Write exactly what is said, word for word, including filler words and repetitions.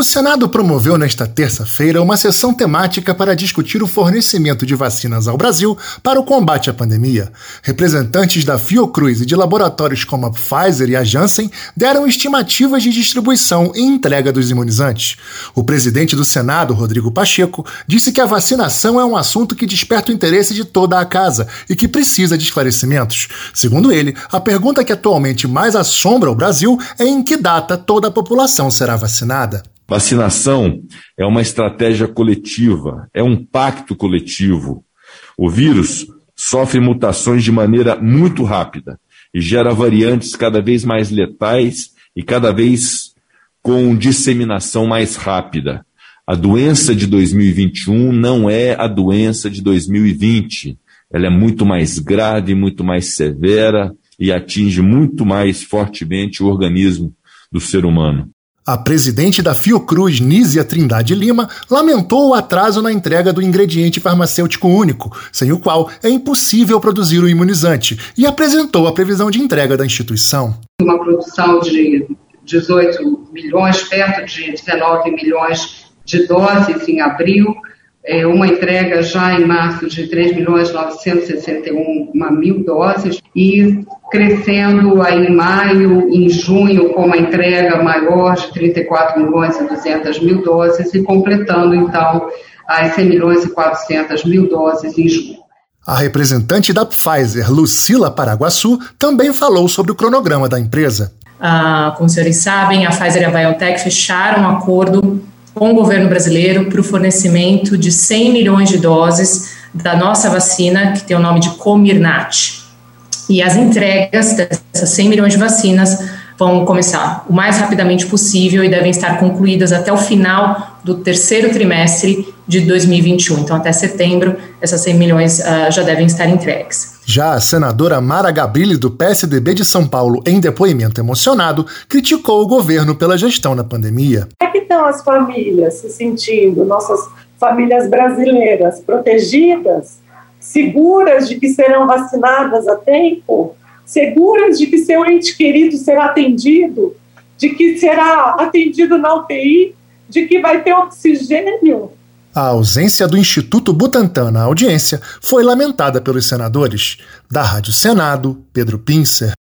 O Senado promoveu nesta terça-feira uma sessão temática para discutir o fornecimento de vacinas ao Brasil para o combate à pandemia. Representantes da Fiocruz e de laboratórios como a Pfizer e a Janssen deram estimativas de distribuição e entrega dos imunizantes. O presidente do Senado, Rodrigo Pacheco, disse que a vacinação é um assunto que desperta o interesse de toda a casa e que precisa de esclarecimentos. Segundo ele, a pergunta que atualmente mais assombra o Brasil é em que data toda a população será vacinada. Vacinação é uma estratégia coletiva, é um pacto coletivo. O vírus sofre mutações de maneira muito rápida e gera variantes cada vez mais letais e cada vez com disseminação mais rápida. A doença de dois mil e vinte e um não é a doença de dois mil e vinte. Ela é muito mais grave, muito mais severa e atinge muito mais fortemente o organismo do ser humano. A presidente da Fiocruz, Nízia Trindade Lima, lamentou o atraso na entrega do ingrediente farmacêutico único, sem o qual é impossível produzir o imunizante, e apresentou a previsão de entrega da instituição. Uma produção de dezoito milhões, perto de dezenove milhões de doses em abril, é uma entrega já em março de três milhões novecentos e sessenta e um mil doses e crescendo aí em maio, em junho, com uma entrega maior de trinta e quatro milhões e duzentas mil doses e completando então as cem milhões e quatrocentas mil doses em julho. A representante da Pfizer, Lucila Paraguaçu, também falou sobre o cronograma da empresa. Ah, como os senhores sabem, a Pfizer e a BioNTech fecharam um acordo com o governo brasileiro para o fornecimento de cem milhões de doses da nossa vacina, que tem o nome de Comirnaty. E as entregas dessas cem milhões de vacinas vão começar o mais rapidamente possível e devem estar concluídas até o final do terceiro trimestre de dois mil e vinte e um. Então, até setembro, essas cem milhões uh, já devem estar entregues. Já a senadora Mara Gabrilli, do P S D B de São Paulo, em depoimento emocionado, criticou o governo pela gestão na pandemia. Como é que estão as famílias se sentindo, nossas famílias brasileiras, protegidas, seguras de que serão vacinadas a tempo, seguras de que seu ente querido será atendido, de que será atendido na U T I, de que vai ter oxigênio? A ausência do Instituto Butantan na audiência foi lamentada pelos senadores. Da Rádio Senado, Pedro Pincer.